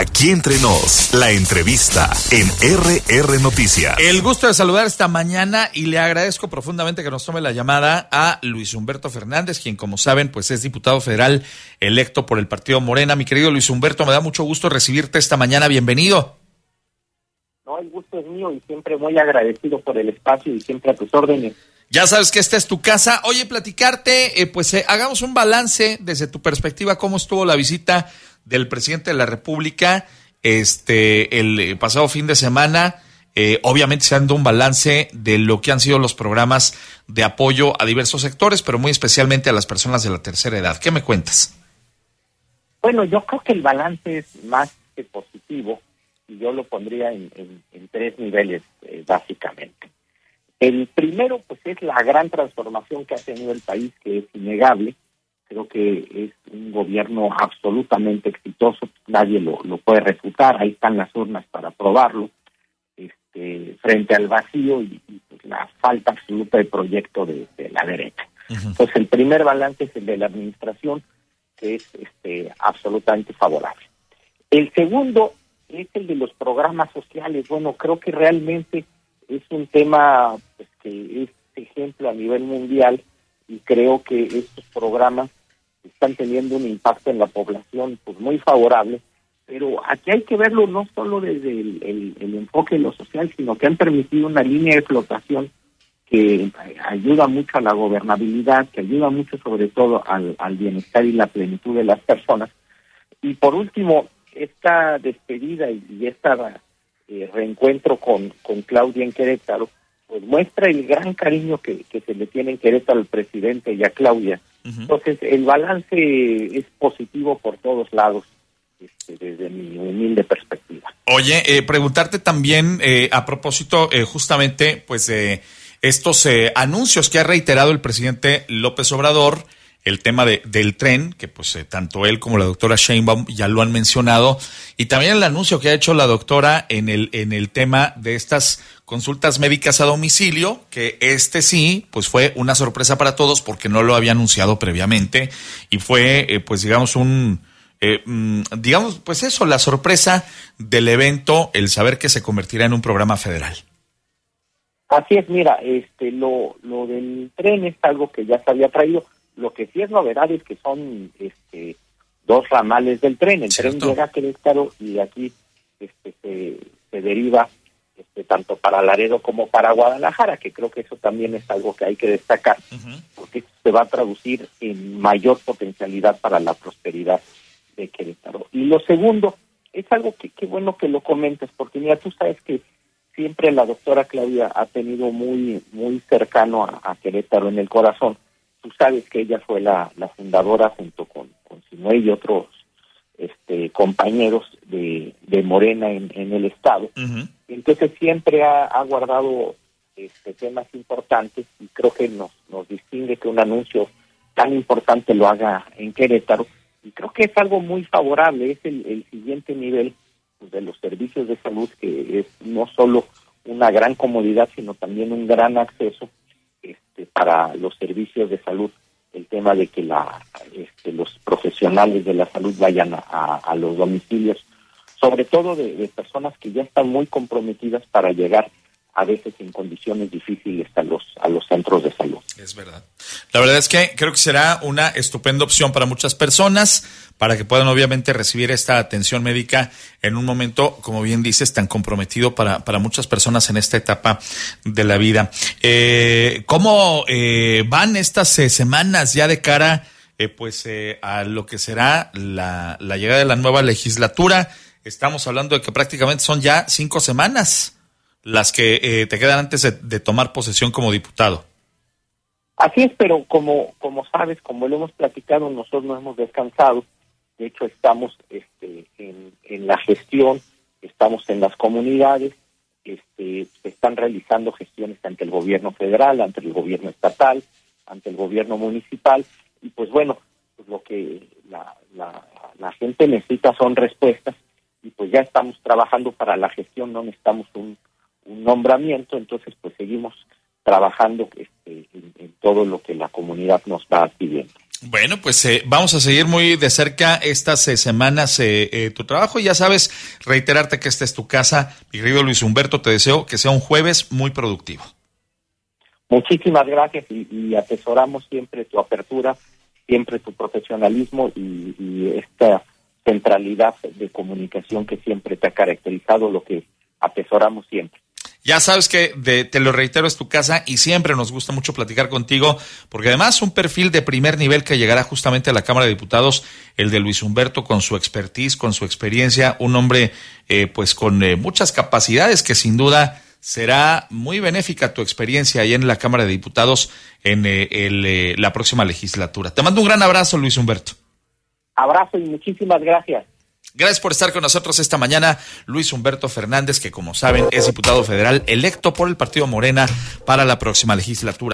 Aquí entre nos, la entrevista en RR Noticias. El gusto de saludar esta mañana y le agradezco profundamente que nos tome la llamada a Luis Humberto Fernández, quien, como saben, pues es diputado federal electo por el partido Morena. Mi querido Luis Humberto, me da mucho gusto recibirte esta mañana. Bienvenido. No, el gusto es mío y siempre muy agradecido por el espacio y siempre a tus órdenes. Ya sabes que esta es tu casa. Oye, platicarte, hagamos un balance desde tu perspectiva, cómo estuvo la visita del presidente de la República el pasado fin de semana, obviamente se dando un balance de lo que han sido los programas de apoyo a diversos sectores, pero muy especialmente a las personas de la tercera edad. ¿Qué me cuentas? Bueno, yo creo que el balance es más que positivo y yo lo pondría en tres niveles, básicamente. El primero, pues, es la gran transformación que ha tenido el país, que es innegable. Creo que es un gobierno absolutamente exitoso, nadie lo puede refutar, ahí están las urnas para probarlo, frente al vacío y pues, la falta absoluta de proyecto de la derecha. Uh-huh. Entonces, el primer balance es el de la administración, que es absolutamente favorable. El segundo es el de los programas sociales. Bueno, creo que realmente es un tema pues, que es ejemplo a nivel mundial y creo que estos programas están teniendo un impacto en la población pues muy favorable, pero aquí hay que verlo no solo desde el enfoque de lo social, sino que han permitido una línea de flotación que ayuda mucho a la gobernabilidad, que ayuda mucho sobre todo al bienestar y la plenitud de las personas. Y por último, esta despedida y esta reencuentro con Claudia en Querétaro, pues muestra el gran cariño que se le tiene en Querétaro al presidente y a Claudia. Uh-huh. Entonces, el balance es positivo por todos lados, desde mi humilde perspectiva. Oye, preguntarte también, a propósito, justamente, pues, estos anuncios que ha reiterado el presidente López Obrador, el tema del tren, que pues tanto él como la doctora Sheinbaum ya lo han mencionado, y también el anuncio que ha hecho la doctora en el tema de estas consultas médicas a domicilio, que sí, pues fue una sorpresa para todos porque no lo había anunciado previamente, y fue, la sorpresa del evento, el saber que se convertirá en un programa federal. Así es, mira, lo del tren es algo que ya se había traído. Lo que sí es novedad es que son dos ramales del tren. El tren llega a Querétaro y aquí se deriva tanto para Laredo como para Guadalajara, que creo que eso también es algo que hay que destacar, uh-huh, porque esto se va a traducir en mayor potencialidad para la prosperidad de Querétaro. Y lo segundo, es algo que bueno que lo comentes, porque mira, tú sabes que siempre la doctora Claudia ha tenido muy, muy cercano a Querétaro en el corazón. Tú sabes que ella fue la fundadora junto con Sinué y otros compañeros de Morena en el estado. Uh-huh. Entonces siempre ha guardado temas importantes y creo que nos distingue que un anuncio tan importante lo haga en Querétaro, y creo que es algo muy favorable. Es el siguiente nivel pues, de los servicios de salud, que es no solo una gran comodidad, sino también un gran acceso para los servicios de salud, el tema de que los profesionales de la salud vayan a los domicilios, sobre todo de personas que ya están muy comprometidas para llegar a veces en condiciones difíciles a los centros de salud. Es verdad. La verdad es que creo que será una estupenda opción para muchas personas, para que puedan obviamente recibir esta atención médica en un momento, como bien dices, tan comprometido para muchas personas en esta etapa de la vida. ¿Cómo van estas semanas ya de cara a lo que será la llegada de la nueva legislatura? Estamos hablando de que prácticamente son ya 5 semanas las que te quedan antes de tomar posesión como diputado. Así es, pero como sabes, como lo hemos platicado, nosotros no hemos descansado. De hecho, estamos en la gestión, estamos en las comunidades, se están realizando gestiones ante el gobierno federal, ante el gobierno estatal, ante el gobierno municipal, y pues bueno, pues lo que la gente necesita son respuestas, y pues ya estamos trabajando para la gestión, no necesitamos un nombramiento, entonces pues seguimos trabajando en todo lo que la comunidad nos va pidiendo. Bueno, pues vamos a seguir muy de cerca estas semanas tu trabajo y ya sabes, reiterarte que esta es tu casa. Mi querido Luis Humberto, te deseo que sea un jueves muy productivo. Muchísimas gracias y atesoramos siempre tu apertura, siempre tu profesionalismo y esta centralidad de comunicación que siempre te ha caracterizado, lo que atesoramos siempre. Ya sabes que te lo reitero, es tu casa y siempre nos gusta mucho platicar contigo, porque además un perfil de primer nivel que llegará justamente a la Cámara de Diputados, el de Luis Humberto, con su expertise, con su experiencia, un hombre pues con muchas capacidades que sin duda será muy benéfica tu experiencia ahí en la Cámara de Diputados en la próxima legislatura. Te mando un gran abrazo, Luis Humberto. Abrazo y muchísimas gracias. Gracias por estar con nosotros esta mañana, Luis Humberto Fernández, que como saben es diputado federal electo por el Partido Morena para la próxima legislatura.